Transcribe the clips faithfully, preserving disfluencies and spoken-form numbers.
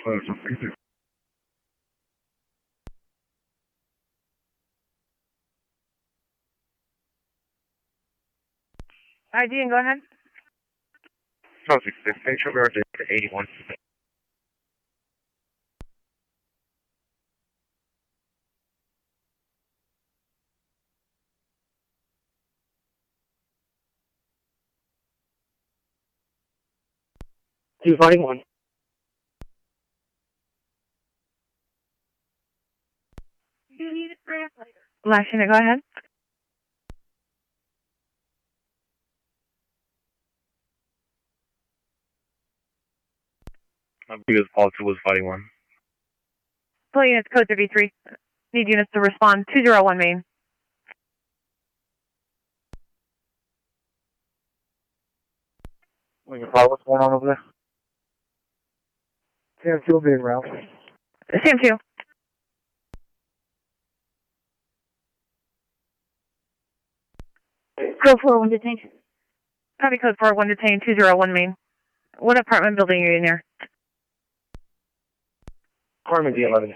I D and go ahead. Oh, six, six, six, to eighty-one. Two fighting one. You need a translator. Last unit, go ahead. I believe it was Paul two was fighting one. Full units, code thirty-three. Need units to respond. two zero one main. What's going on over there? Sam two being route. Sam two. Code four one detained. Copy code four one detained, two zero one main. What apartment building are you near? Carmen D eleven.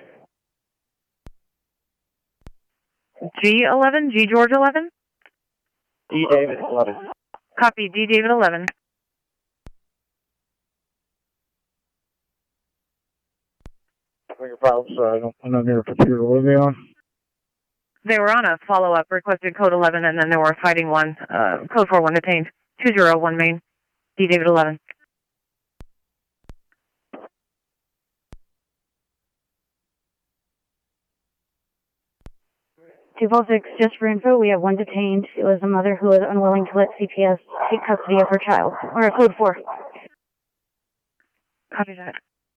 G eleven? G George eleven? D David eleven. Copy, D David eleven. Your problems, sorry, I don't, I'm not near a computer. What are they on? They were on a follow-up, requested code eleven, and then they were fighting one. Uh, code four one detained, two zero one main. D David eleven. two four six, just for info, we have one detained. It was a mother who was unwilling to let C P S take custody of her child. Or code four. Copy that.